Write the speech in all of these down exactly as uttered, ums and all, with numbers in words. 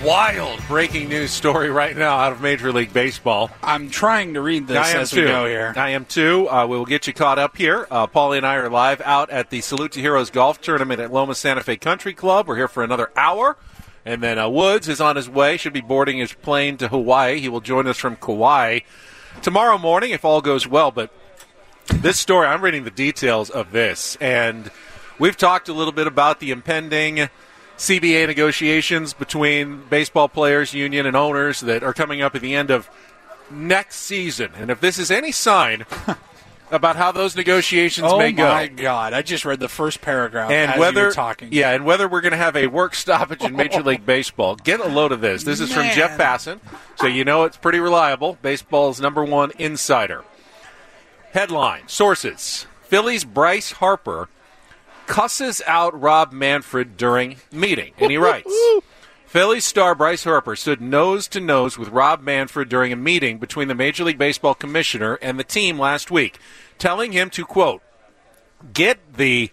wild breaking news story right now out of Major League Baseball. I'm trying to read this as too. we go here. I am too. Uh, we will get you caught up here. Uh, Paulie and I are live out at the Salute to Heroes Golf Tournament at Loma Santa Fe Country Club. We're here for another hour. And then uh, Woods is on his way, should be boarding his plane to Hawaii. He will join us from Kauai tomorrow morning if all goes well. But this story, I'm reading the details of this, and we've talked a little bit about the impending C B A negotiations between baseball players, union, and owners that are coming up at the end of next season. And if this is any sign about how those negotiations oh may go. Oh, my God. I just read the first paragraph and as whether, you were talking. Yeah, and whether we're going to have a work stoppage in Major League Baseball. Get a load of this. This is Man. from Jeff Passan, so you know it's pretty reliable. Baseball's number one insider. Headline, sources, Phillies' Bryce Harper cusses out Rob Manfred during meeting. And he writes, Phillies star Bryce Harper stood nose-to-nose with Rob Manfred during a meeting between the Major League Baseball commissioner and the team last week, telling him to, quote, get the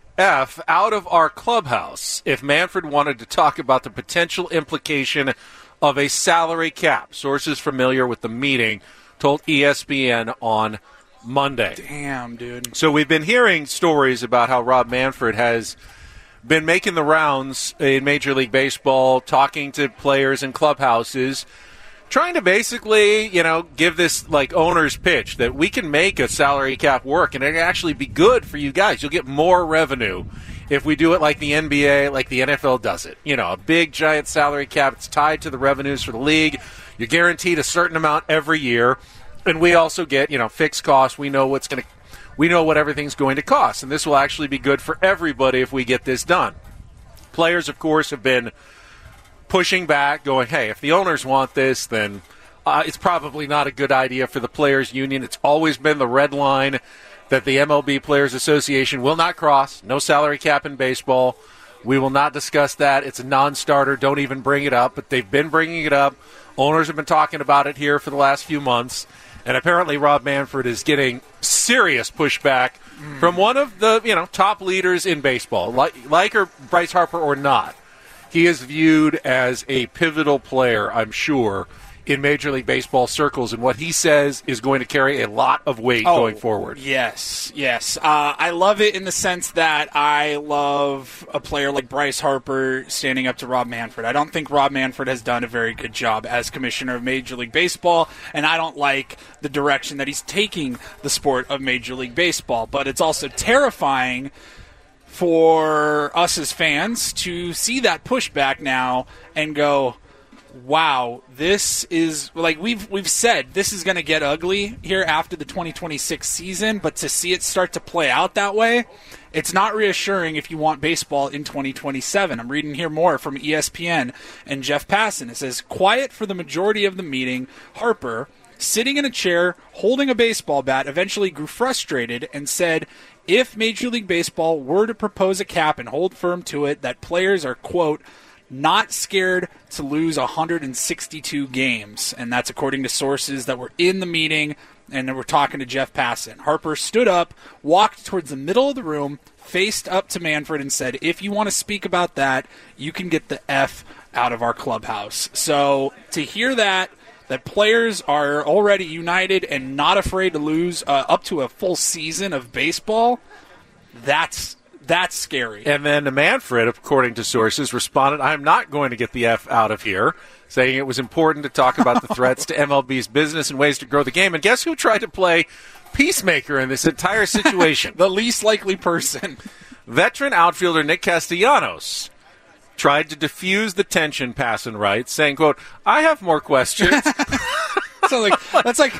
F out of our clubhouse if Manfred wanted to talk about the potential implication of a salary cap. Sources familiar with the meeting told E S P N on Monday. Damn, dude. So we've been hearing stories about how Rob Manfred has been making the rounds in Major League Baseball, talking to players in clubhouses, trying to basically, you know, give this, like, owner's pitch that we can make a salary cap work and it can actually be good for you guys. You'll get more revenue if we do it like the N B A, like the N F L does it. You know, a big, giant salary cap. It's tied to the revenues for the league. You're guaranteed a certain amount every year. And we also get, you know, fixed costs. We know what's going to, we know what everything's going to cost. And this will actually be good for everybody if we get this done. Players, of course, have been pushing back, going, hey, if the owners want this, then uh, it's probably not a good idea for the players' union. It's always been the red line that the M L B Players Association will not cross. No salary cap in baseball. We will not discuss that. It's a non-starter. Don't even bring it up. But they've been bringing it up. Owners have been talking about it here for the last few months. And apparently Rob Manfred is getting serious pushback mm. from one of the, you know, top leaders in baseball, like, like or Bryce Harper or not. He is viewed as a pivotal player, I'm sure, in Major League Baseball circles, and what he says is going to carry a lot of weight oh, going forward. Yes, yes. Uh, I love it in the sense that I love a player like Bryce Harper standing up to Rob Manfred. I don't think Rob Manfred has done a very good job as commissioner of Major League Baseball, and I don't like the direction that he's taking the sport of Major League Baseball. But it's also terrifying for us as fans to see that pushback now and go, wow, this is, like we've we've said, this is going to get ugly here after the twenty twenty-six season, but to see it start to play out that way, it's not reassuring if you want baseball in twenty twenty-seven. I'm reading here more from E S P N and Jeff Passan. It says, quiet for the majority of the meeting, Harper, sitting in a chair, holding a baseball bat, eventually grew frustrated and said, if Major League Baseball were to propose a cap and hold firm to it, that players are, quote, not scared to lose one hundred sixty-two games. And that's according to sources that were in the meeting and we're talking to Jeff Passan. Harper stood up, walked towards the middle of the room, faced up to Manfred and said, if you want to speak about that, you can get the F out of our clubhouse. So to hear that, that players are already united and not afraid to lose uh, up to a full season of baseball, that's That's scary. And then Manfred, according to sources, responded, I'm not going to get the F out of here, saying it was important to talk about the threats to M L B's business and ways to grow the game. And guess who tried to play peacemaker in this entire situation? The least likely person. Veteran outfielder Nick Castellanos tried to diffuse the tension, Passan writes, saying, quote, I have more questions. So like, that's like...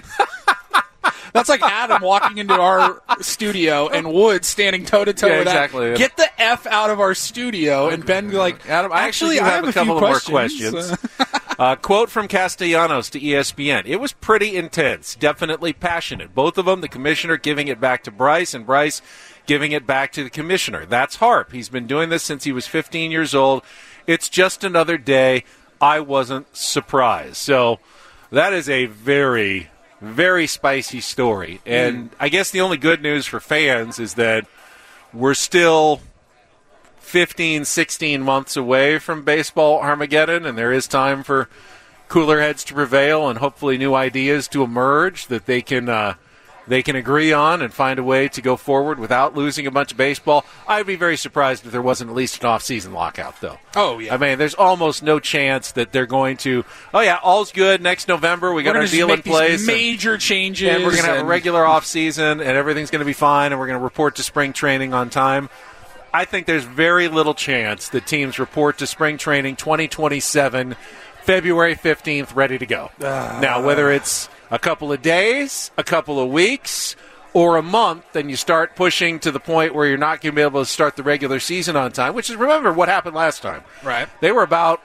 That's like Adam walking into our studio and Wood standing toe-to-toe yeah, with exactly. that. Get the F out of our studio. And Ben like, Adam, I actually, actually have, I have a a couple few of questions. more questions. uh, quote from Castellanos to E S P N. It was pretty intense, definitely passionate. Both of them, the commissioner giving it back to Bryce and Bryce giving it back to the commissioner. That's Harp. He's been doing this since he was fifteen years old. It's just another day. I wasn't surprised. So that is a very... very spicy story. And mm. I guess the only good news for fans is that we're still fifteen, sixteen months away from baseball Armageddon, and there is time for cooler heads to prevail and hopefully new ideas to emerge that they can uh, they can agree on and find a way to go forward without losing a bunch of baseball. I'd be very surprised if there wasn't at least an off-season lockout, though. Oh, yeah. I mean, there's almost no chance that they're going to, oh, yeah, all's good. Next November, we got we're our deal in place. Major and, changes. And we're going to have and... a regular off-season, and everything's going to be fine, and we're going to report to spring training on time. I think there's very little chance that teams report to spring training twenty twenty-seven, February fifteenth, ready to go. Uh, now, whether it's a couple of days, a couple of weeks, or a month, and you start pushing to the point where you're not going to be able to start the regular season on time, which is, remember what happened last time. Right. They were about,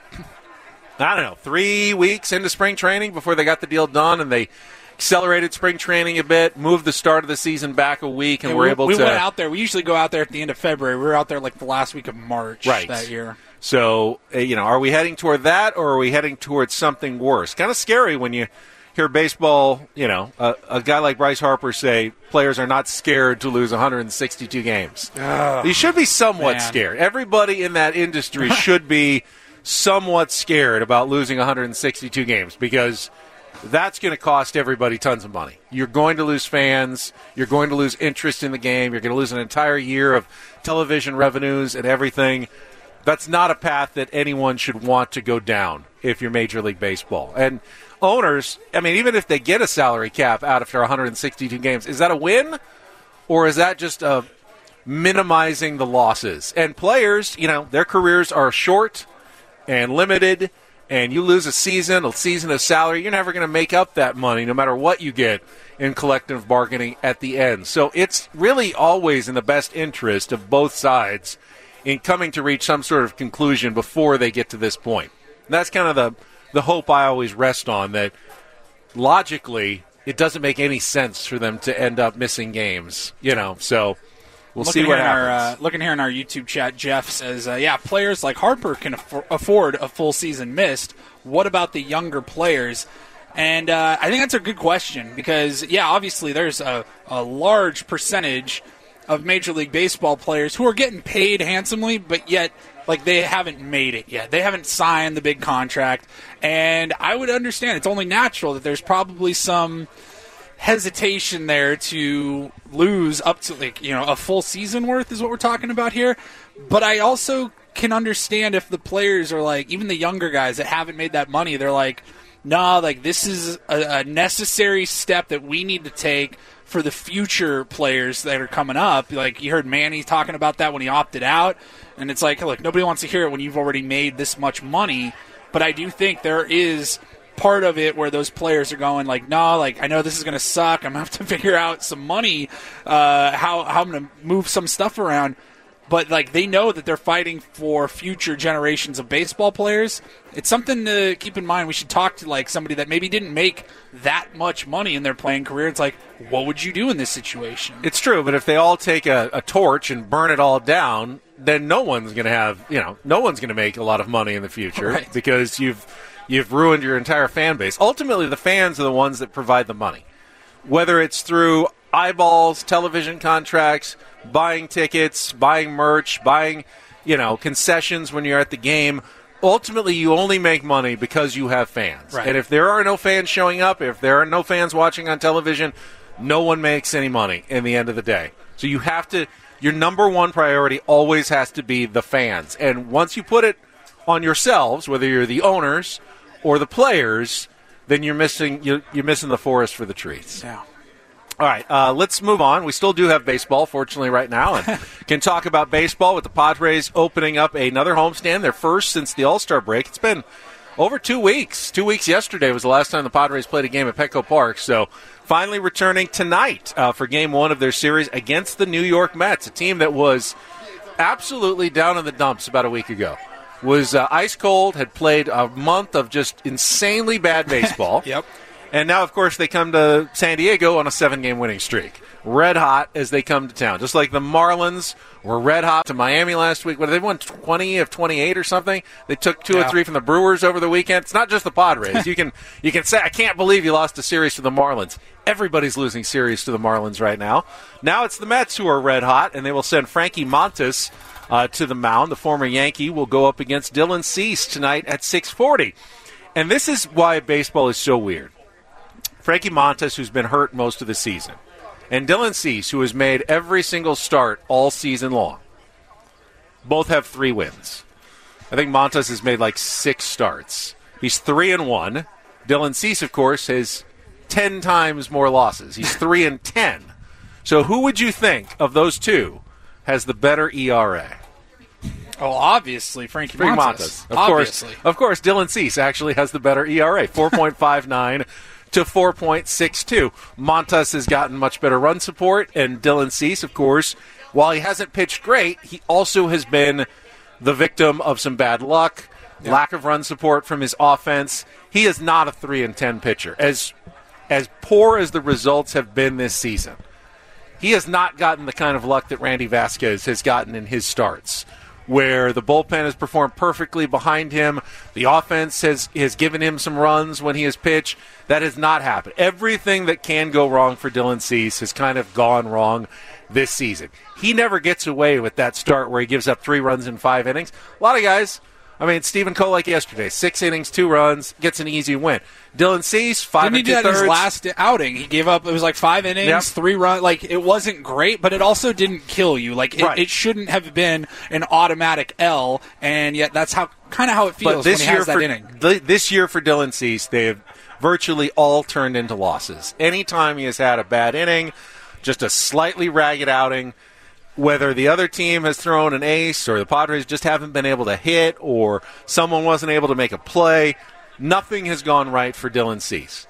I don't know, three weeks into spring training before they got the deal done, and they accelerated spring training a bit, moved the start of the season back a week, and yeah, were we, able we to... We went out there. We usually go out there at the end of February. We were out there like the last week of March right. that year. So, uh, you know, are we heading toward that, or are we heading towards something worse? Kind of scary when you hear baseball, you know, uh, a guy like Bryce Harper say players are not scared to lose one hundred sixty-two games. Oh, you should be somewhat man. scared. Everybody in that industry should be somewhat scared about losing one hundred sixty-two games because that's going to cost everybody tons of money. You're going to lose fans. You're going to lose interest in the game. You're going to lose an entire year of television revenues and everything. That's not a path that anyone should want to go down if you're Major League Baseball. And owners, I mean, even if they get a salary cap out after one hundred sixty-two games, is that a win? Or is that just a minimizing the losses? And players, you know, their careers are short and limited, and you lose a season, a season of salary, you're never going to make up that money no matter what you get in collective bargaining at the end. So it's really always in the best interest of both sides in coming to reach some sort of conclusion before they get to this point. And that's kind of the, the hope I always rest on, that logically it doesn't make any sense for them to end up missing games, you know, so we'll looking see what here happens. In our, uh, looking here in our YouTube chat, Jeff says, uh, yeah, players like Harper can aff- afford a full season missed. What about the younger players? And uh, I think that's a good question because, yeah, obviously there's a, a large percentage of Major League Baseball players who are getting paid handsomely, but yet, like, they haven't made it yet. They haven't signed the big contract. And I would understand it's only natural that there's probably some hesitation there to lose up to, like, you know, a full season worth is what we're talking about here. But I also can understand if the players are like, even the younger guys that haven't made that money, they're like, nah, like, this is a, a necessary step that we need to take for the future players that are coming up. Like, you heard Manny talking about that when he opted out, and it's like, look, nobody wants to hear it when you've already made this much money, but I do think there is part of it where those players are going like, no, like, I know this is going to suck, I'm going to have to figure out some money, uh, how, how I'm going to move some stuff around. But, like, they know that they're fighting for future generations of baseball players. It's something to keep in mind. We should talk to, like, somebody that maybe didn't make that much money in their playing career. It's like, what would you do in this situation? It's true, but if they all take a, a torch and burn it all down, then no one's going to have, you know, no one's going to make a lot of money in the future right. because you've you've ruined your entire fan base. Ultimately, the fans are the ones that provide the money, whether it's through eyeballs, television contracts, buying tickets, buying merch, buying, you know, concessions when you're at the game. Ultimately, you only make money because you have fans. Right. And if there are no fans showing up, if there are no fans watching on television, no one makes any money in the end of the day. So you have to, your number one priority always has to be the fans. And once you put it on yourselves, whether you're the owners or the players, then you're missing, you're, you're missing the forest for the trees. Yeah. All right, uh, let's move on. We still do have baseball, fortunately, right now, and can talk about baseball with the Padres opening up another homestand, their first since the All-Star break. It's been over two weeks. Two weeks yesterday was the last time the Padres played a game at Petco Park, so finally returning tonight uh, for game one of their series against the New York Mets, a team that was absolutely down in the dumps about a week ago. Was uh, ice cold, had played a month of just insanely bad baseball. Yep. And now, of course, they come to San Diego on a seven-game winning streak. Red hot as they come to town. Just like the Marlins were red hot to Miami last week. What, they won twenty of twenty-eight or something? They took two yeah. or three from the Brewers over the weekend. It's not just the Padres. you can you can say, I can't believe you lost a series to the Marlins. Everybody's losing series to the Marlins right now. Now it's the Mets who are red hot, and they will send Frankie Montas uh, to the mound. The former Yankee will go up against Dylan Cease tonight at six forty. And this is why baseball is so weird. Frankie Montas, who's been hurt most of the season, and Dylan Cease, who has made every single start all season long, both have three wins. I think Montas has made like six starts. He's three and one. Dylan Cease, of course, has ten times more losses. He's three and ten. So who would you think of those two has the better E R A? Oh, obviously, Frankie Frankie Montas. Montas. Of obviously. course, of course, Dylan Cease actually has the better E R A, four point five nine to four point six two. Montas has gotten much better run support, and Dylan Cease, of course, while he hasn't pitched great, he also has been the victim of some bad luck, yeah. lack of run support from his offense. He is not a three and ten pitcher. As as poor as the results have been this season, he has not gotten the kind of luck that Randy Vasquez has gotten in his starts, where the bullpen has performed perfectly behind him. The offense has, has given him some runs when he has pitched. That has not happened. Everything that can go wrong for Dylan Cease has kind of gone wrong this season. He never gets away with that start where he gives up three runs in five innings. A lot of guys, I mean, Stephen Kolek yesterday, six innings, two runs, gets an easy win. Dylan Cease, five Didn't and he do two that in his thirds. last outing? He gave up, it was like five innings, Yep. three runs. Like, it wasn't great, but it also didn't kill you. Like, it, Right. it shouldn't have been an automatic L, and yet that's how kind of how it feels But this when he year has that for inning. th- this year for Dylan Cease, they have virtually all turned into losses. Anytime he has had a bad inning, just a slightly ragged outing, whether the other team has thrown an ace or the Padres just haven't been able to hit or someone wasn't able to make a play, nothing has gone right for Dylan Cease.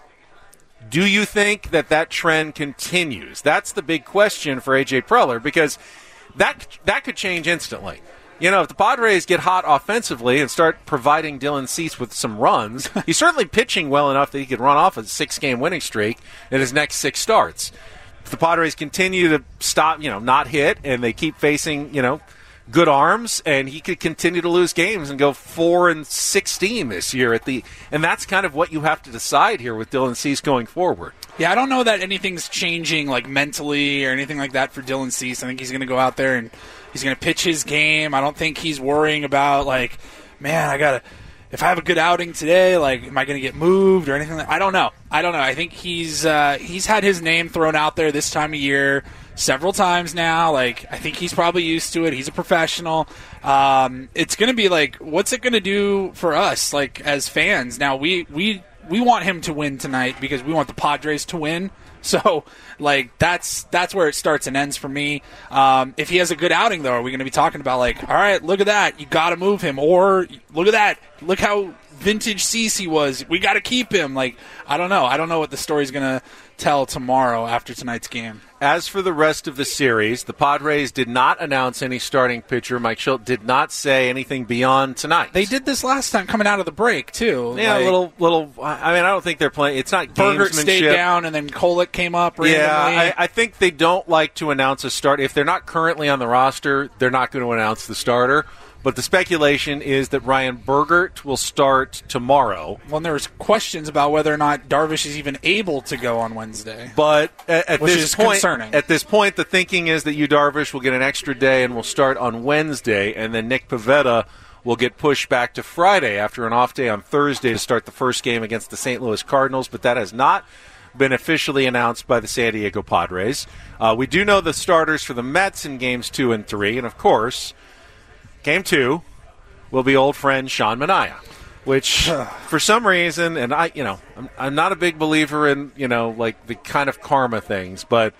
Do you think that that trend continues? That's the big question for A J Preller, because that that could change instantly. You know, if the Padres get hot offensively and start providing Dylan Cease with some runs, he's certainly pitching well enough that he could run off a six-game winning streak in his next six starts. If the Padres continue to stop, you know, not hit, and they keep facing, you know, good arms, and he could continue to lose games and go four and sixteen this year at the, and that's kind of what you have to decide here with Dylan Cease going forward. Yeah, I don't know that anything's changing, like, mentally or anything like that for Dylan Cease. I think he's going to go out there and he's going to pitch his game. I don't think he's worrying about, like, man, I got to, if I have a good outing today, like, am I going to get moved or anything like that? I don't know. I don't know. I think he's uh, he's had his name thrown out there this time of year several times now. Like, I think he's probably used to it. He's a professional. Um, it's going to be like, what's it going to do for us, like, as fans? Now, we, we, we want him to win tonight because we want the Padres to win. So, like, that's that's where it starts and ends for me. Um, if he has a good outing, though, are we going to be talking about, like, all right, look at that, you got to move him, or look at that, look how vintage Cease he was, we got to keep him? Like, I don't know. I don't know what the story's going to tell tomorrow after tonight's game. As for the rest of the series, the Padres did not announce any starting pitcher. Mike Shildt did not say anything beyond tonight. They did this last time coming out of the break, too. Yeah, like, a little, little. I mean, I don't think they're playing. It's not Bergert gamesmanship. stayed down, and then Kolek came up randomly. Yeah, I, I think they don't like to announce a start. If they're not currently on the roster, they're not going to announce the starter. But the speculation is that Ryan Bergert will start tomorrow. Well, there was questions about whether or not Darvish is even able to go on Wednesday. But at, at Which this is point, concerning. at this point, the thinking is that Yu Darvish will get an extra day and will start on Wednesday, and then Nick Pivetta will get pushed back to Friday after an off day on Thursday to start the first game against the Saint Louis Cardinals. But that has not been officially announced by the San Diego Padres. Uh, we do know the starters for the Mets in games two and three, and of course, game two will be old friend Sean Manaea, which for some reason, and I, you know, I'm, I'm not a big believer in, you know, like the kind of karma things, but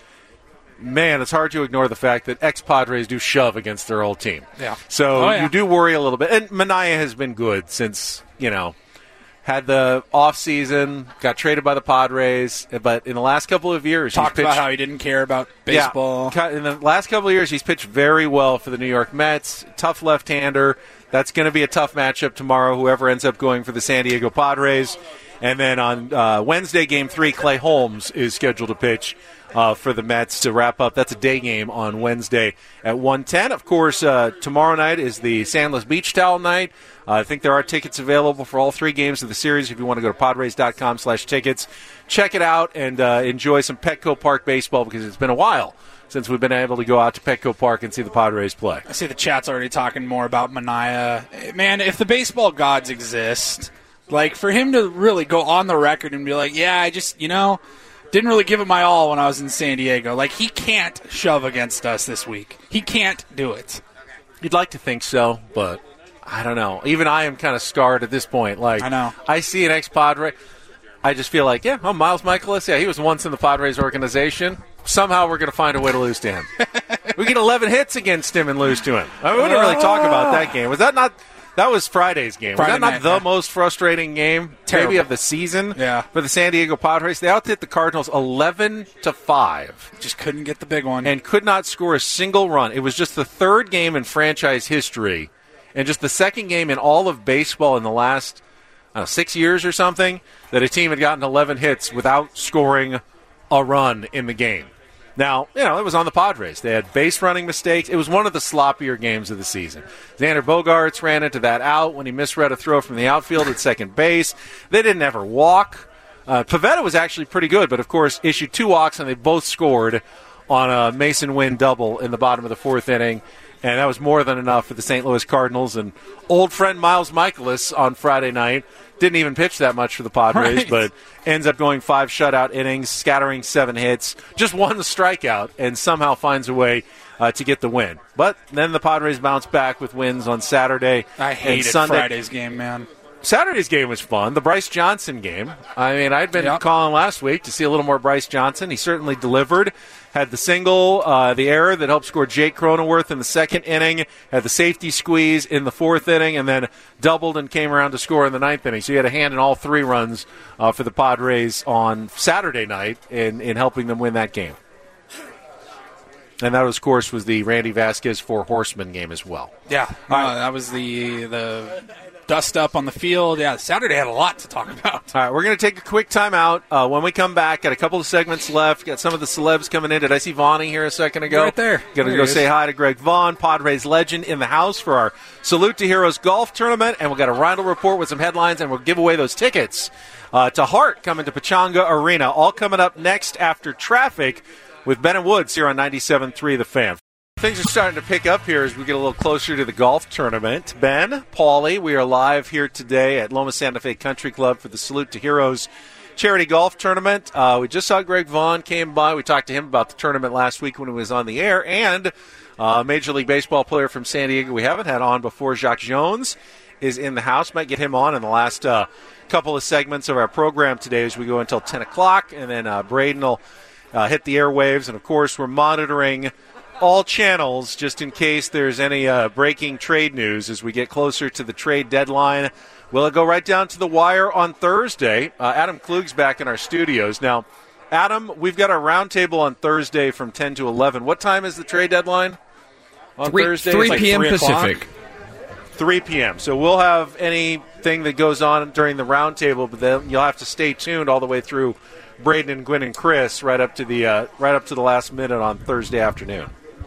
man, it's hard to ignore the fact that ex-Padres do shove against their old team. Yeah. So Oh, yeah. you do worry a little bit. And Manaea has been good since, you know, had the off season, got traded by the Padres, but in the last couple of years, Talked he's pitched, about how he didn't care about baseball. Yeah, in the last couple of years, he's pitched very well for the New York Mets. Tough left-hander. That's going to be a tough matchup tomorrow, whoever ends up going for the San Diego Padres. And then on uh, Wednesday, game three, Clay Holmes is scheduled to pitch uh, for the Mets to wrap up. That's a day game on Wednesday at one ten. Of course, uh, tomorrow night is the Sandless Beach Towel night. Uh, I think there are tickets available for all three games of the series. If you want to go to Padres.com slash tickets, check it out and uh, enjoy some Petco Park baseball because it's been a while since we've been able to go out to Petco Park and see the Padres play. I see the chat's already talking more about Mania. Man, if the baseball gods exist, like for him to really go on the record and be like, yeah, I just, you know, didn't really give it my all when I was in San Diego. Like, he can't shove against us this week. He can't do it. You'd like to think so, but I don't know. Even I am kind of scarred at this point. Like, I know. I see an ex-Padre. I just feel like, yeah, oh, Miles Michaelis, yeah, he was once in the Padres organization. Somehow we're going to find a way to lose to him. We get eleven hits against him and lose to him. I mean, we didn't really talk about that game. Was that not – that was Friday's game. Friday was that not night, the yeah. most frustrating game Terrible. maybe of the season Yeah. for the San Diego Padres? They out-hit the Cardinals eleven to five. Just couldn't get the big one. And could not score a single run. It was just the third game in franchise history and just the second game in all of baseball in the last – I don't know, six years or something, that a team had gotten eleven hits without scoring a run in the game. Now, you know, it was on the Padres. They had base running mistakes. It was one of the sloppier games of the season. Xander Bogaerts ran into that out when he misread a throw from the outfield at second base. They didn't ever walk. Uh, Pivetta was actually pretty good, but, of course, issued two walks, and they both scored on a Mason Wynn double in the bottom of the fourth inning. And that was more than enough for the Saint Louis Cardinals. And old friend Miles Michaelis on Friday night didn't even pitch that much for the Padres, right. but ends up going five shutout innings, scattering seven hits, just one strikeout, and somehow finds a way uh, to get the win. But then the Padres bounce back with wins on Saturday I and hated Sunday. Friday's game, man. Saturday's game was fun. The Bryce Johnson game. I mean, I'd been Yep. calling last week to see a little more Bryce Johnson. He certainly delivered. Had the single, uh, the error that helped score Jake Cronenworth in the second inning. Had the safety squeeze in the fourth inning, and then doubled and came around to score in the ninth inning. So he had a hand in all three runs uh, for the Padres on Saturday night in, in helping them win that game. And that, of course, was the Randy Vasquez Four Horsemen game as well. Yeah, uh, that was the the dust up on the field. Yeah, Saturday had a lot to talk about. All right, we're going to take a quick timeout. Uh, when we come back, got a couple of segments left. Got some of the celebs coming in. Did I see Vonnie here a second ago? Right there. Going to There go he say is. hi to Greg Vaughn, Padres legend, in the house for our Salute to Heroes golf tournament. And we've got a Rindle report with some headlines, and we'll give away those tickets uh, to Hart coming to Pechanga Arena. All coming up next after traffic with Ben and Woods here on ninety-seven point three The Fan. Things are starting to pick up here as we get a little closer to the golf tournament. Ben, Paulie, we are live here today at Loma Santa Fe Country Club for the Salute to Heroes charity golf tournament. Uh, we just saw Greg Vaughn came by. We talked to him about the tournament last week when he was on the air. And uh, a Major League Baseball player from San Diego we haven't had on before, Jacques Jones, is in the house. Might get him on in the last uh, couple of segments of our program today as we go until ten o'clock. And then uh, Braden will uh, hit the airwaves. And, of course, we're monitoring all channels just in case there's any uh, breaking trade news as we get closer to the trade deadline. Will it go right down to the wire on Thursday? Uh, Adam Klug's back in our studios. Now, Adam, we've got our roundtable on Thursday from ten to eleven. What time is the trade deadline on three, Thursday? three It's like p.m. three o'clock? Pacific. three p.m. So we'll have anything that goes on during the roundtable, but then you'll have to stay tuned all the way through Braden and Gwen and Chris right up to the uh, right up to the last minute on Thursday afternoon.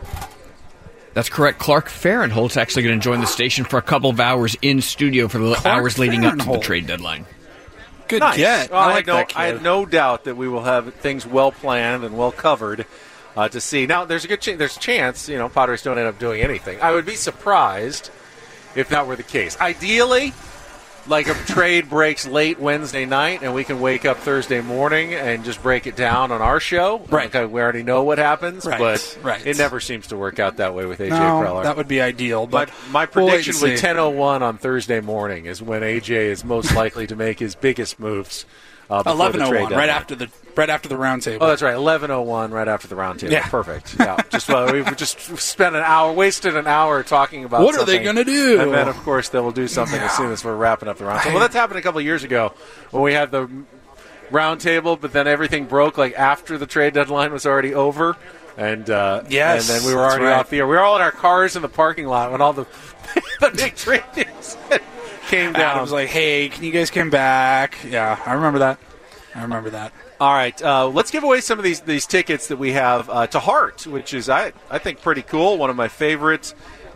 That's correct. Clark Fahrenholt's actually going to join the station for a couple of hours in studio for the Clark hours leading up to the Fahrenholt. trade deadline. Good Nice. get. Well, I I, like had no, that kid. I had no doubt that we will have things well planned and well covered uh, to see. Now, there's a good ch- there's a chance, you know, Padres don't end up doing anything. I would be surprised if that were the case. Ideally, like a trade breaks late Wednesday night and we can wake up Thursday morning and just break it down on our show. Right. Okay, we already know what happens, Right, but right. it never seems to work out that way with A J no, Preller. that would be ideal. My, But my we'll wait prediction and was see. ten oh one on Thursday morning is when A J is most likely to make his biggest moves. Uh, before eleven the oh trade one, right deadline. after the right after the roundtable. Oh, that's right, eleven oh one right after the roundtable. Yeah. Perfect. Yeah, just well, we've just spent an hour, wasted an hour talking about What are they something. gonna do? And then, of course, they will do something as soon as we're wrapping up the roundtable. Well, that's happened a couple of years ago when we had the roundtable, but then everything broke like after the trade deadline was already over. And uh, Yes, and then we were that's already right. off the air. We were all in our cars in the parking lot when all the, the big trade news came down. I was like, "Hey, can you guys come back?" Yeah, I remember that. I remember that. All right, uh, let's give away some of these these tickets that we have uh, to Hart, which is I I think pretty cool. One of my favorite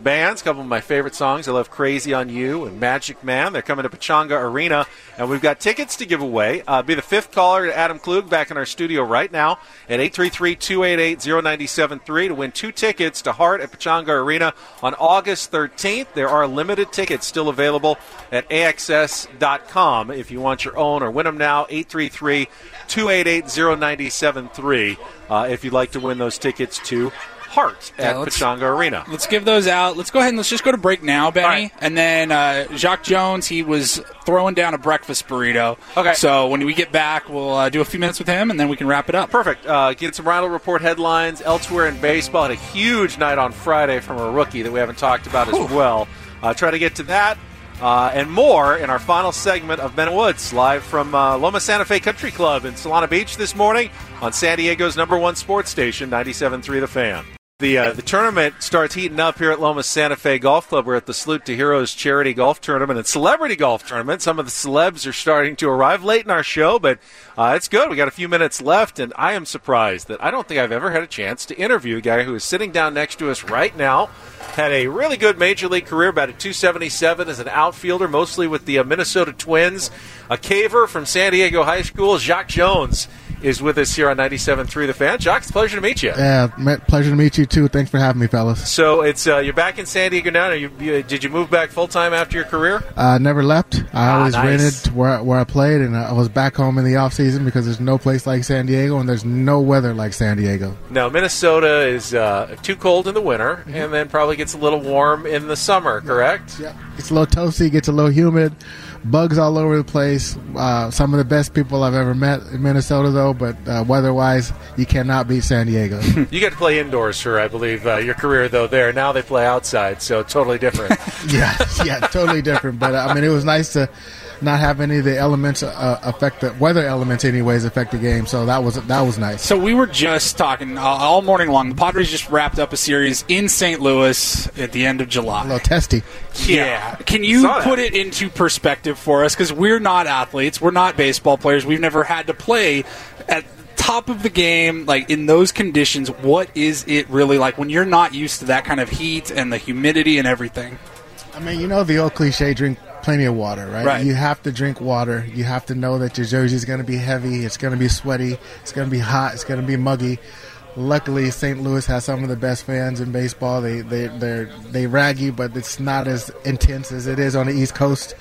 bands. A couple of my favorite songs. I love Crazy on You and Magic Man. They're coming to Pechanga Arena, and we've got tickets to give away. Uh, be the fifth caller to Adam Klug back in our studio right now at eight three three, two eight eight, zero nine seven three to win two tickets to Heart at Pechanga Arena on August thirteenth. There are limited tickets still available at A X S dot com if you want your own, or win them now, eight three three, two eight eight, zero nine seven three uh, if you'd like to win those tickets to Heart at yeah, Pechanga Arena. Let's give those out. Let's go ahead and let's just go to break now, Benny. Right. And then uh, Jacques Jones, he was throwing down a breakfast burrito. Okay. So when we get back, we'll uh, do a few minutes with him, and then we can wrap it up. Perfect. Uh, get some Rhino Report headlines elsewhere in baseball. Had a huge night on Friday from a rookie that we haven't talked about as Ooh. well. Uh, try to get to that. Uh, and more in our final segment of Bennett Woods, live from uh, Loma Santa Fe Country Club in Solana Beach this morning on San Diego's number one sports station, ninety-seven point three The Fan. The uh, the tournament starts heating up here at Loma Santa Fe Golf Club. We're at the Salute to Heroes Charity Golf Tournament and Celebrity Golf Tournament. Some of the celebs are starting to arrive late in our show, but uh, it's good. We got a few minutes left, and I am surprised that I don't think I've ever had a chance to interview a guy who is sitting down next to us right now. Had a really good major league career, batted two seventy-seven as an outfielder, mostly with the uh, Minnesota Twins. A caver from San Diego High School, Jacques Jones, is with us here on ninety-seven point three The Fan. Jacques, it's a pleasure to meet you. Yeah, pleasure to meet you, too. Thanks for having me, fellas. So it's uh, you're back in San Diego now. You, you, did you move back full-time after your career? I uh, never left. I ah, always nice. rented to where, where I played, and I was back home in the off-season because there's no place like San Diego, and there's no weather like San Diego. No, Minnesota is uh, too cold in the winter, mm-hmm. and then probably gets a little warm in the summer, correct? Yeah. It's a little toasty, gets a little humid, bugs all over the place. Uh, some of the best people I've ever met in Minnesota, though, but uh, weather-wise, you cannot beat San Diego. You got to play indoors for, I believe, uh, your career, though, there. Now they play outside, so totally different. yeah, yeah, totally different. But, uh, I mean, it was nice to not have any of the elements uh, affect the weather elements anyways affect the game, so that was that was nice. So we were just talking uh, all morning long. The Padres just wrapped up a series in Saint Louis at the end of July. A little testy. Yeah. yeah. Can you put it into perspective for us? Because we're not athletes. We're not baseball players. We've never had to play at top of the game, like in those conditions. What is it really like when you're not used to that kind of heat and the humidity and everything? I mean, you know the old cliche, drink plenty of water, right? right? You have to drink water. You have to know that your jersey is going to be heavy. It's going to be sweaty. It's going to be hot. It's going to be muggy. Luckily, Saint Louis has some of the best fans in baseball. They they they they rag you, but it's not as intense as it is on the East Coast.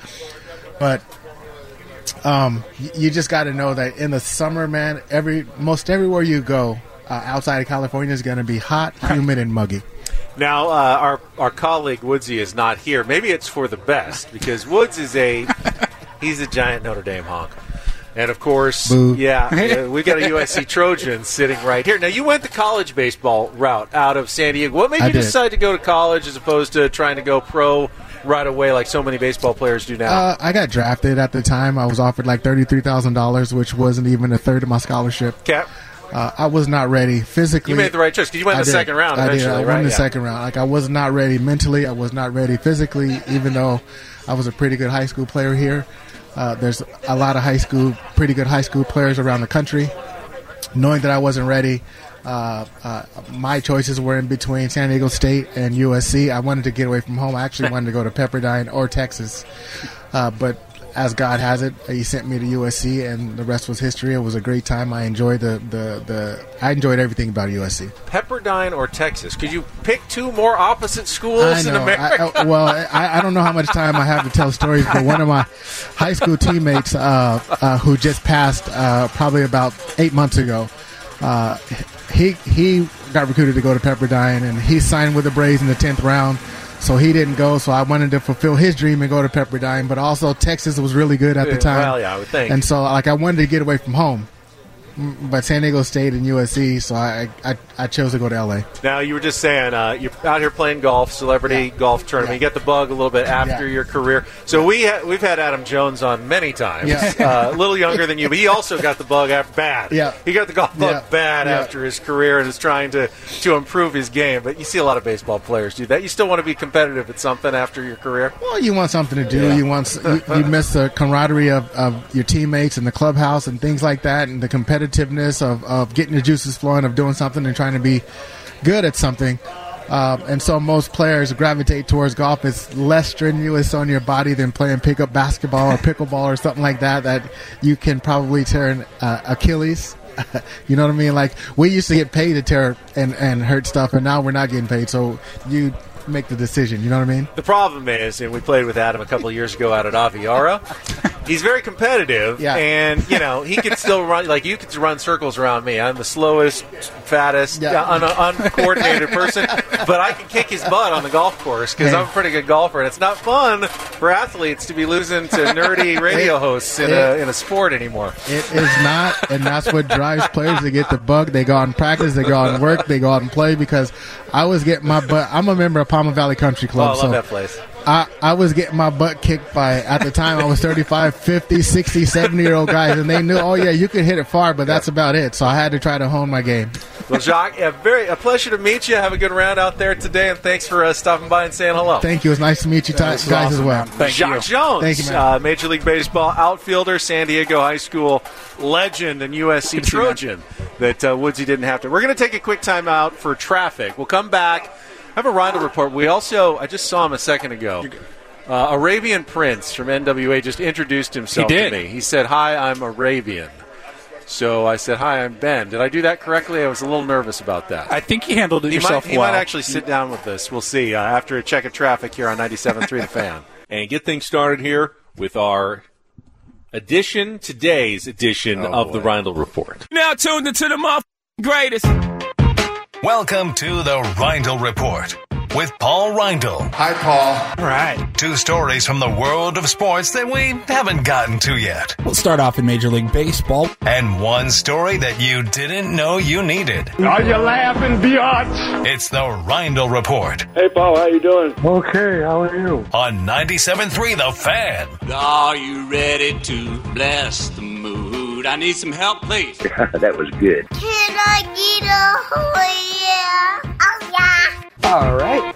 But um, you just got to know that in the summer, man, every most everywhere you go uh, outside of California is going to be hot, humid, and muggy. Now, uh, our our colleague Woodsy is not here. Maybe it's for the best because Woods is a he's a giant Notre Dame honk, and of course, Boo. yeah, uh, we got a U S C Trojan sitting right here. Now, you went the college baseball route out of San Diego. What made I you did. decide to go to college as opposed to trying to go pro right away like so many baseball players do now? Uh, I got drafted at the time. I was offered like thirty-three thousand dollars, which wasn't even a third of my scholarship. Cap. Uh, I was not ready physically. You made the right choice because you went in the did. second round I eventually, did. I right? won the yeah. second round. Like I was not ready mentally. I was not ready physically, even though I was a pretty good high school player here. Uh, there's a lot of high school, pretty good high school players around the country. Knowing that I wasn't ready, uh, uh, my choices were in between San Diego State and U S C. I wanted to get away from home. I actually wanted to go to Pepperdine or Texas, uh, but as God has it, he sent me to U S C, and the rest was history. It was a great time. I enjoyed the, the, the I enjoyed everything about U S C. Pepperdine or Texas? Could you pick two more opposite schools I know. in America? I, I, well, I, I don't know how much time I have to tell stories, but one of my high school teammates uh, uh, who just passed uh, probably about eight months ago, uh, he he got recruited to go to Pepperdine, and he signed with the Braves in the tenth round. So he didn't go, so I wanted to fulfill his dream and go to Pepperdine. But also Texas was really good at the time. Well, yeah, I would think. And so, like, I wanted to get away from home. But San Diego State and U S C, so I I, I chose to go to L A. Now, you were just saying uh, you're out here playing golf, celebrity yeah. golf tournament. Yeah. You got the bug a little bit after yeah. your career. So we ha- we've had Adam Jones on many times. Yeah. uh, a little younger than you, but he also got the bug after bad. Yeah. He got the golf bug yeah. bad yeah. after his career and is trying to, to improve his game. But you see a lot of baseball players do that. You still want to be competitive at something after your career? Well, you want something to do. Yeah. You want you, you miss the camaraderie of, of your teammates in the clubhouse and things like that, and the competitiveness of, of getting your juices flowing, of doing something and trying to be good at something. Um, and so most players gravitate towards golf. It's less strenuous on your body than playing pickup basketball or pickleball or something like that, that you can probably tear uh, Achilles. You know what I mean? Like, we used to get paid to tear and, and hurt stuff, and now we're not getting paid. So you make the decision. You know what I mean? The problem is, and we played with Adam a couple of years ago out at Aviara, he's very competitive, yeah. and, you know, he can still run, like, you can run circles around me. I'm the slowest, fattest, yeah. un- uncoordinated person, but I can kick his butt on the golf course because I'm a pretty good golfer, and it's not fun for athletes to be losing to nerdy radio hosts in, it, a, in a sport anymore. It is not, and that's what drives players to get the bug. They go out and practice, they go out and work, they go out and play, because I was getting my butt. I'm a member of Palma Valley Country Club. Oh, I love so that place. I, I was getting my butt kicked by, at the time, I was thirty-five, fifty, sixty, seventy-year-old guys, and they knew, oh, yeah, you can hit it far, but that's about it. So I had to try to hone my game. Well, Jacques, yeah, very a pleasure to meet you. Have a good round out there today, and thanks for uh, stopping by and saying hello. Thank you. It was nice to meet you t- guys awesome, as well. man. Thank Jacques you. Jones, Thank you, man. Uh, Major League Baseball outfielder, San Diego High School legend, and U S C Trojan that uh, Woodsy didn't have to. We're going to take a quick time out for traffic. We'll come back, have a Rindle report. We also, I just saw him a second ago. Uh, Arabian Prince from N W A just introduced himself He did. to me. He said, "Hi, I'm Arabian." So I said, "Hi, I'm Ben." Did I do that correctly? I was a little nervous about that. I think you handled it He yourself might, he well. might actually sit down with us. We'll see uh, after a check of traffic here on ninety-seven point three The Fan. And get things started here with our edition, today's edition Oh, of boy. the Rindle Report. Now tuned into the motherfucking greatest. Welcome to the Rindle Report with Paul Rindle. Hi, Paul. All right. Two stories from the world of sports that we haven't gotten to yet. We'll start off in Major League Baseball. And one story that you didn't know you needed. Are you laughing, biatch? It's the Rindle Report Hey, Paul, how you doing? Okay, how are you? on ninety-seven point three The Fan. Are you ready to bless the mood? I need some help, please. That was good. Can I get a oh yeah? Oh yeah. All right.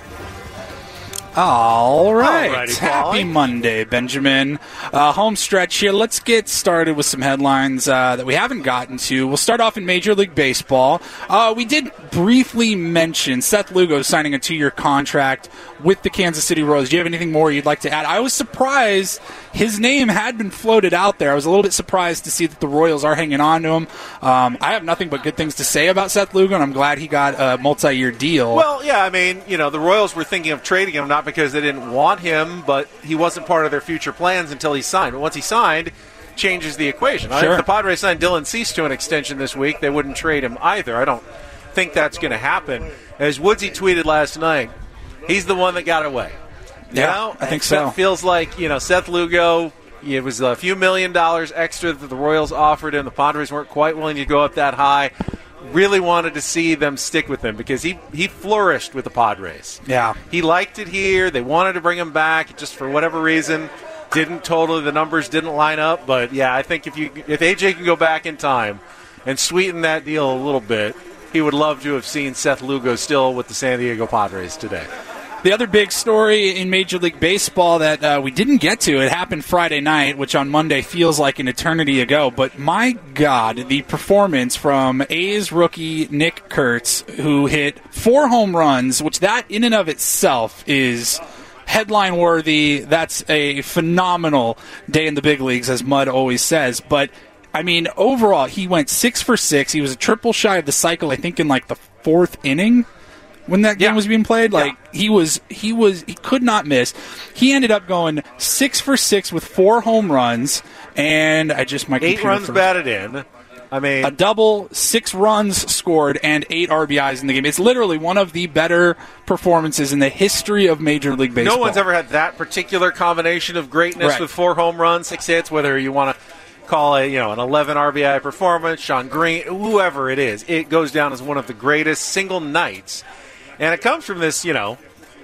All right. Alrighty, Happy Paulie. Monday, Benjamin. Uh, home stretch here. Let's get started with some headlines uh, that we haven't gotten to. We'll start off in Major League Baseball. Uh, we did briefly mention Seth Lugo signing a two-year contract with the Kansas City Royals. Do you have anything more you'd like to add? I was surprised his name had been floated out there. I was a little bit surprised to see that the Royals are hanging on to him. Um, I have nothing but good things to say about Seth Lugo, and I'm glad he got a multi-year deal. Well, yeah, I mean, you know, the Royals were thinking of trading him, not because they didn't want him, but he wasn't part of their future plans until he signed. But once he signed, changes the equation. Sure. If the Padres signed Dylan Cease to an extension this week, they wouldn't trade him either. I don't think that's going to happen. As Woodsy tweeted last night, he's the one that got away. You Yeah, know? I think It so. feels like, you know, Seth Lugo, it was a few million dollars extra that the Royals offered him. The Padres weren't quite willing to go up that high. Really wanted to see them stick with him because he, he flourished with the Padres. Yeah. He liked it here. They wanted to bring him back. Just for whatever reason, didn't totally. The numbers didn't line up. But, yeah, I think if you if A J can go back in time and sweeten that deal a little bit, he would love to have seen Seth Lugo still with the San Diego Padres today. The other big story in Major League Baseball that uh, we didn't get to, it happened Friday night, which on Monday feels like an eternity ago. But my God, the performance from A's rookie Nick Kurtz, who hit four home runs, which that in and of itself is headline worthy. That's a phenomenal day in the big leagues, as Mud always says. But I mean, overall, he went six for six. He was a triple shy of the cycle, I think, in like the fourth inning. When that game Yeah. was being played, like Yeah. he was, he was, he could not miss. He ended up going six for six with four home runs, and I just my Eight computer runs froze. batted in. I mean, A double, six runs scored, and eight R B Is in the game. It's literally one of the better performances in the history of Major League Baseball. no one's ever had that particular combination of greatness Right. with four home runs, six hits, whether you want to call it, you know, an eleven R B I performance, Sean Green, whoever it is. It goes down as one of the greatest single nights. And it comes from this, you know,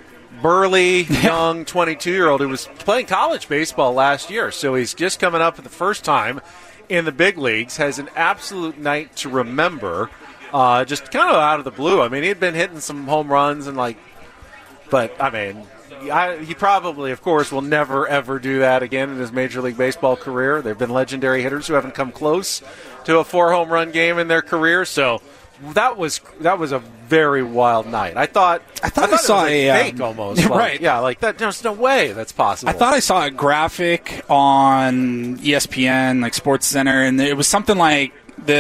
burly, young twenty-two-year-old who was playing college baseball last year. So he's just coming up for the first time in the big leagues, has an absolute night to remember, uh, just kind of out of the blue. I mean, he had been hitting some home runs and, like, but, I mean, I, he probably, of course, will never, ever do that again in his Major League Baseball career. There have been legendary hitters who haven't come close to a four-home run game in their career, so that was that was a very wild night. I thought I thought I, I, thought saw it was like a fake um, almost. Like, right. Yeah, like that. There's no way that's possible. I thought I saw a graphic on E S P N, like Sports Center, and it was something like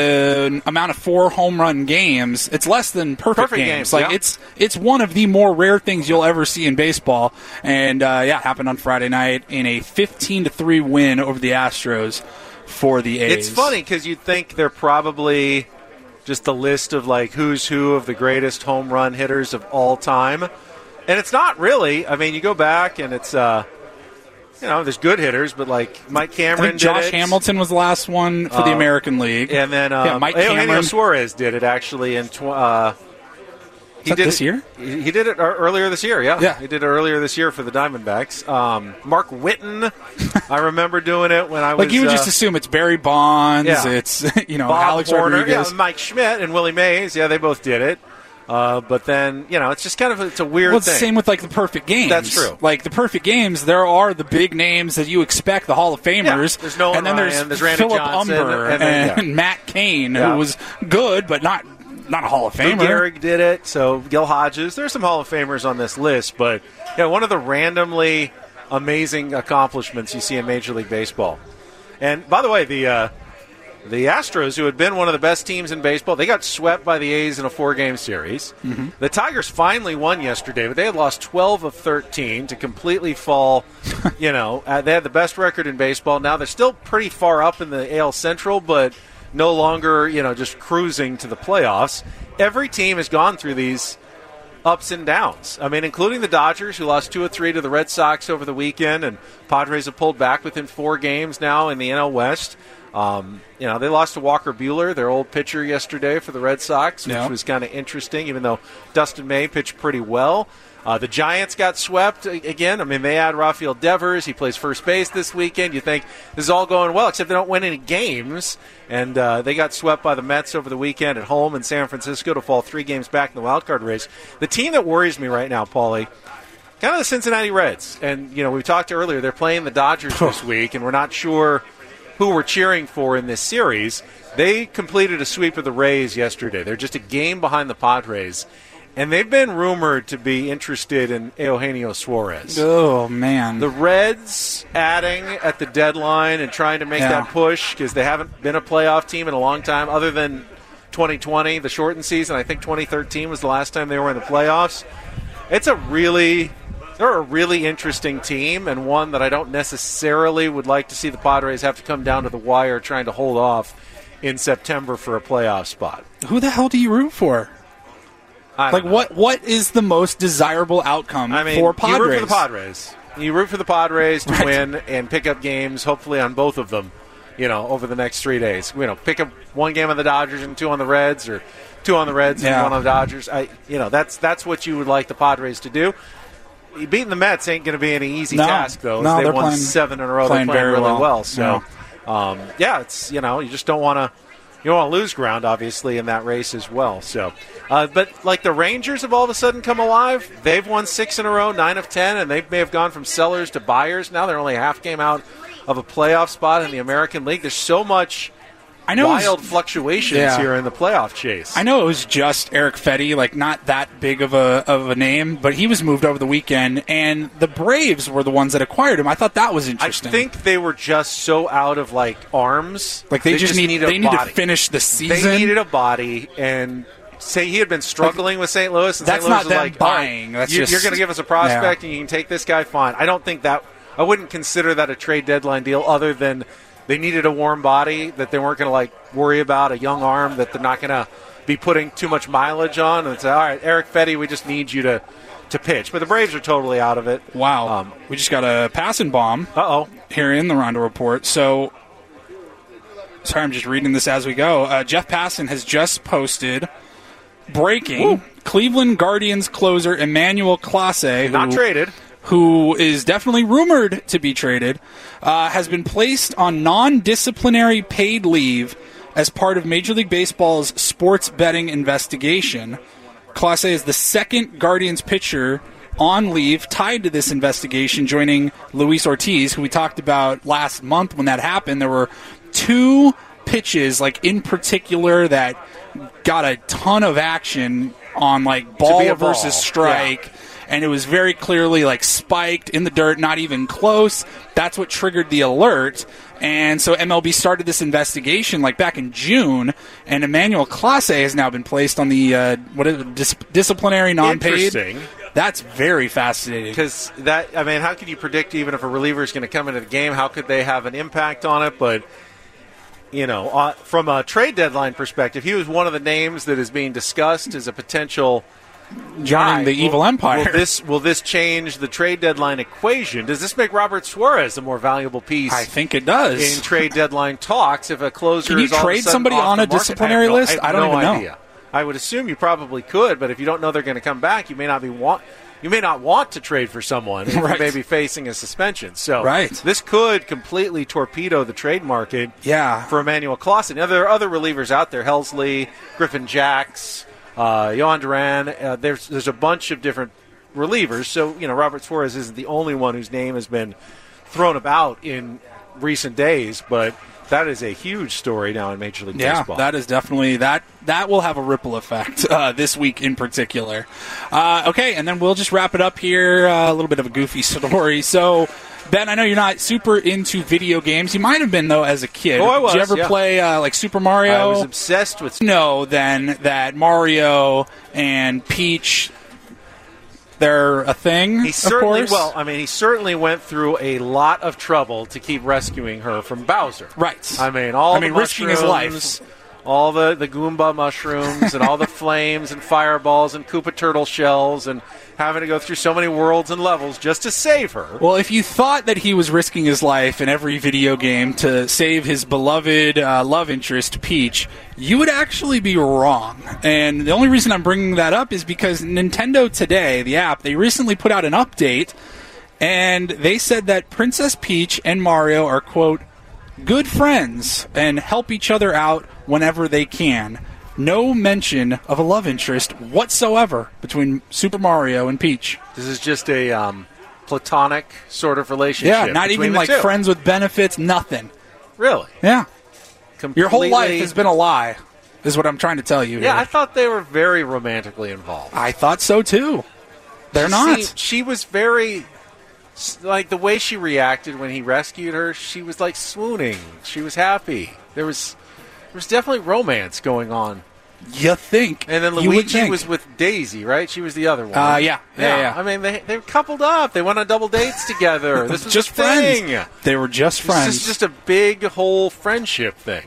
the amount of four home run games. It's less than perfect, perfect games. games. Like yeah. it's it's one of the more rare things you'll ever see in baseball. And uh, yeah, it happened on Friday night in a fifteen to three win over the Astros for the A's. It's funny because you'd think they're probably just the list of like who's who of the greatest home run hitters of all time, and it's not really. I mean, you go back and it's uh, you know, there's good hitters, but like Mike Cameron, I think Josh did it. Hamilton was the last one for the Uh, American League, and then um, yeah, Mike Eugenio Cameron. Suarez did it actually in. Tw- uh, Is he that did this it, year? He he did it ear- earlier this year. Yeah, Yeah. he did it earlier this year for the Diamondbacks. Um, Mark Whitten, I remember doing it when I was Like you would uh, just assume it's Barry Bonds, Yeah. it's you know Bob Alex Warner, Rodriguez. yeah, Mike Schmidt and Willie Mays. Yeah, they both did it. Uh, but then, you know, it's just kind of it's a weird Well, it's thing. the same with like the perfect games. That's true. Like the perfect games, there are the big names that you expect, the Hall of Famers. Yeah, there's Nolan and then Ryan, there's, there's Randy Philip Johnson, Umber and and, then, yeah. Matt Cain, Yeah. who was good but not not a Hall of Lou Famer. Gehrig did it, so Gil Hodges. There's some Hall of Famers on this list, but yeah, one of the randomly amazing accomplishments you see in Major League Baseball. And by the way, the uh, the Astros, who had been one of the best teams in baseball, they got swept by the A's in a four-game series. Mm-hmm. The Tigers finally won yesterday, but they had lost twelve of thirteen to completely fall. You know, uh, they had the best record in baseball. Now they're still pretty far up in the A L Central, but no longer, you know, just cruising to the playoffs. Every team has gone through these ups and downs. I mean, including the Dodgers, who lost two or three to the Red Sox over the weekend, and Padres have pulled back within four games now in the N L West. Um, you know, they lost to Walker Buehler, their old pitcher, yesterday for the Red Sox, which yeah. was kind of interesting, even though Dustin May pitched pretty well. Uh, the Giants got swept again. I mean, they had Rafael Devers. He plays first base this weekend. You think this is all going well, except they don't win any games. And uh, they got swept by the Mets over the weekend at home in San Francisco to fall three games back in the wild card race. The team that worries me right now, Paulie, kind of the Cincinnati Reds. And, you know, we talked earlier, they're playing the Dodgers this week, and we're not sure who we're cheering for in this series. They completed a sweep of the Rays yesterday. They're just a game behind the Padres. And they've been rumored to be interested in Eugenio Suarez. Oh, man. The Reds adding at the deadline and trying to make Yeah. that push because they haven't been a playoff team in a long time other than twenty twenty, the shortened season. I think twenty thirteen was the last time they were in the playoffs. It's a really they're a really interesting team and one that I don't necessarily would like to see the Padres have to come down to the wire trying to hold off in September for a playoff spot. Who the hell do you root for? I Like, don't know. what? what is the most desirable outcome I mean, for Padres? you root for the Padres. You root for the Padres to Right. win and pick up games, hopefully on both of them, you know, over the next three days. You know, pick up one game on the Dodgers and two on the Reds, or two on the Reds Yeah. and one on the Dodgers. I, you know, that's that's what you would like the Padres to do. Beating the Mets ain't going to be any easy No. task, though. No, they they're won playing- seven in a row. playing They're playing very really well. well. So, um, yeah, it's you know, you just don't want to. You don't want to lose ground, obviously, in that race as well. So, uh, but like the Rangers have all of a sudden come alive. They've won six in a row, nine of ten, and they may have gone from sellers to buyers. Now they're only a half game out of a playoff spot in the American League. There's so much I know it was- wild fluctuations Yeah. here in the playoff chase. I know it was just Eric Fetty, like not that big of a of a name, but he was moved over the weekend, and the Braves were the ones that acquired him. I thought that was I interesting. think they were just so out of like arms. like they, just, need needed they a need to body. finish the season. They needed a body, and say he had been struggling with Saint Louis, and That's Saint Louis not was them like, all right, buying. That's you, just- you're going to give us a prospect, and you can take this guy. Fine. I don't think that. I wouldn't consider that a trade deadline deal, other than they needed a warm body that they weren't going to like worry about, a young arm that they're not going to be putting too much mileage on, and say, all right, Eric Fetty, we just need you to to pitch. But the Braves are totally out of it. Wow, Um, we just got a passing bomb. Uh oh. Here in the Rondo Report. So, sorry, I'm just reading this as we go. Uh, Jeff Passan has just posted breaking Woo. Cleveland Guardians closer Emmanuel Clase, who, Not traded. who is definitely rumored to be traded, uh, has been placed on non-disciplinary paid leave as part of Major League Baseball's sports betting investigation. Clase is the second Guardians pitcher on leave tied to this investigation, joining Luis Ortiz, who we talked about last month when that happened. There were two pitches, like in particular, that got a ton of action on like ball versus ball. strike. Yeah. And it was very clearly like spiked in the dirt, not even close. That's what triggered the alert. And so M L B started this investigation like back in June, and Emmanuel Clase has now been placed on the uh, what is it, dis- disciplinary non-paid. Interesting. That's very fascinating. Because that, I mean, how can you predict even if a reliever is going to come into the game? How could they have an impact on it? But you know, uh, from a trade deadline perspective, he was one of the names that is being discussed as a potential. Joining the will, evil empire. Will this will this change the trade deadline equation? Does this make Robert Suarez a more valuable piece? I think it does. In trade deadline talks, if a closer can you is all trade of a somebody on a market, disciplinary I no, list? I, I don't no even know. idea. I would assume you probably could, but if you don't know they're going to come back, you may not be want you may not want to trade for someone if right. you may be facing a suspension. So right. this could completely torpedo the trade market. Yeah. For Emmanuel Clase. Now, there are other relievers out there: Helsley, Griffin Jacks. Uh, Yohan Duran, uh, there's there's a bunch of different relievers. So, you know, Robert Suarez isn't the only one whose name has been thrown about in recent days, but that is a huge story now in Major League yeah, Baseball. Yeah, that is definitely, that that will have a ripple effect uh, this week in particular. Uh, okay, and then we'll just wrap it up here, uh, a little bit of a goofy story. So, Ben, I know you're not super into video games. You might have been, though, as a kid. Oh, I was, Did you ever yeah. play, uh, like, Super Mario? I was obsessed with... know, then, that Mario and Peach, they're a thing, He certainly, of course? well, I mean, he certainly went through a lot of trouble to keep rescuing her from Bowser. Right. I mean, all I the mean, risking his mushrooms, life. all the, the Goomba mushrooms and all the flames and fireballs and Koopa turtle shells and having to go through so many worlds and levels just to save her. Well, if you thought that he was risking his life in every video game to save his beloved uh, love interest, Peach, you would actually be wrong. And the only reason I'm bringing that up is because Nintendo Today, the app, they recently put out an update, and they said that Princess Peach and Mario are, quote, good friends and help each other out whenever they can. No mention of a love interest whatsoever between Super Mario and Peach. This is just a um, platonic sort of relationship. Yeah, not even the like two. friends with benefits, nothing. Really? Yeah. Completely. Your whole life has been a lie, is what I'm trying to tell you Yeah, here. I thought they were very romantically involved. I thought so too. They're she not. Seemed, she was very, like the way she reacted when he rescued her, she was like swooning. She was happy. There was, there was definitely romance going on. You think. And then You would Luigi think. was with Daisy, right? She was the other one. Uh, yeah. Yeah, yeah. I mean, they they were coupled up. They went on double dates together. This was just a thing. friends. They were just This friends. is just a big whole friendship thing.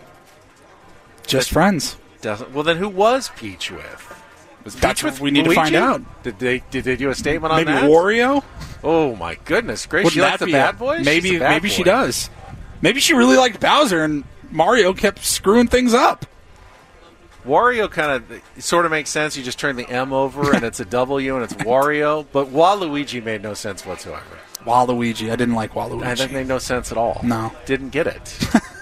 just friends. Doesn't well then who was Peach with? Was That's Peach what with we need to Luigi? find out. Did they did they do a statement on Maybe that? Wario? Oh my goodness gracious! Wouldn't She that likes the be bad a- boys? She's Maybe a bad maybe she boy. does. Maybe she really liked Bowser and Mario kept screwing things up. Wario kind of sort of makes sense. You just turn the M over and it's a W and it's Wario. But Waluigi made no sense whatsoever. Waluigi. I didn't like Waluigi. And that made no sense at all. No. Didn't get it.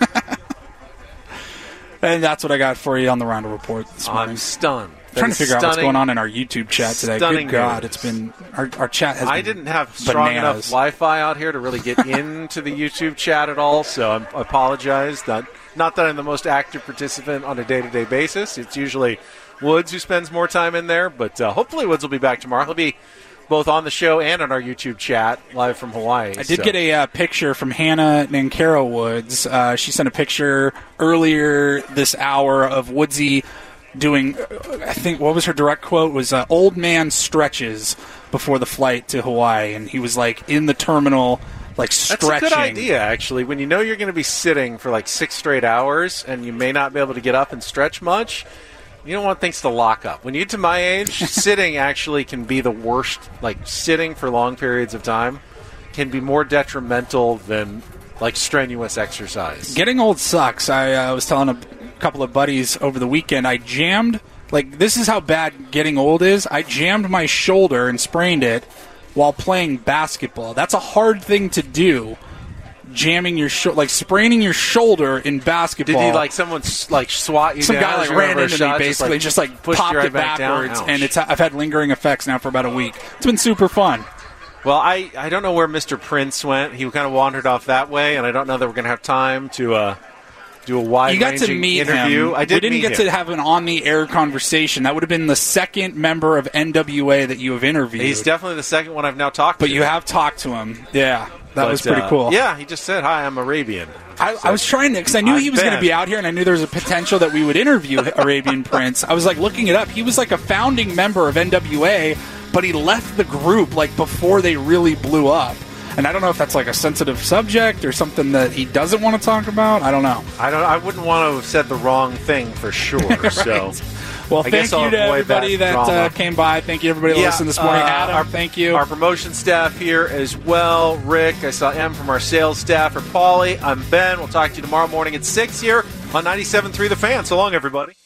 And that's what I got for you on the Roundel Report this morning. I'm stunned. I'm trying to figure out what's going on in our YouTube chat today. Good stunning God, news. it's been our, our chat has. I been didn't have strong enough bananas. Wi-Fi out here to really get into the YouTube chat at all, so I'm, I apologize. Not, not that I'm the most active participant on a day-to-day basis. It's usually Woods who spends more time in there, but uh, hopefully Woods will be back tomorrow. He'll be both on the show and on our YouTube chat live from Hawaii. I did so. get a uh, picture from Hannah Nankara Woods. Uh, she sent a picture earlier this hour of Woodsy doing, uh, I think, what was her direct quote? Was uh, old man stretches before the flight to Hawaii. And he was, like, in the terminal, like, stretching. That's a good idea, actually. When you know you're going to be sitting for, like, six straight hours and you may not be able to get up and stretch much, you don't want things to lock up. When you get to my age, sitting actually can be the worst. Like, sitting for long periods of time can be more detrimental than, like, strenuous exercise. Getting old sucks. I uh, was telling a couple of buddies over the weekend, I jammed, like, this is how bad getting old is. I jammed my shoulder and sprained it while playing basketball. That's a hard thing to do. Jamming your shoulder, like spraining your shoulder in basketball. Did he, like, someone, like, swat you Some down? guy, like, as you ran remember a into shot, me, basically, just, like, pushed popped you right it back down? backwards, Ouch. and it's I've had lingering effects now for about a week. It's been super fun. Well, I, I don't know where Mister Prince went. He kind of wandered off that way, and I don't know that we're going to have time to uh, do a wide You got to meet interview. him. I did We didn't meet get him. to have an on-the-air conversation. That would have been the second member of N W A that you have interviewed. He's definitely the second one I've now talked but to. you have talked to him. Yeah, that But, was pretty uh, cool. Yeah, he just said, "Hi, I'm Arabian." I, I was trying to, because I knew he I've was going to been. be out here, and I knew there was a potential that we would interview Arabian Prince. I was like looking it up. He was like a founding member of N W A, but he left the group like before they really blew up. And I don't know if that's like a sensitive subject or something that he doesn't want to talk about. I don't know. I don't. I wouldn't want to have said the wrong thing for sure. Right. So, well, I thank guess I'll you to avoid everybody that that, drama. uh, came by. Thank you, everybody that Yeah, listened this morning. uh, Adam, our, thank you. Our promotion staff here as well. Rick, I saw M from our sales staff. For Paulie, I'm Ben. We'll talk to you tomorrow morning at six here on ninety-seven point three The Fan. So long, everybody.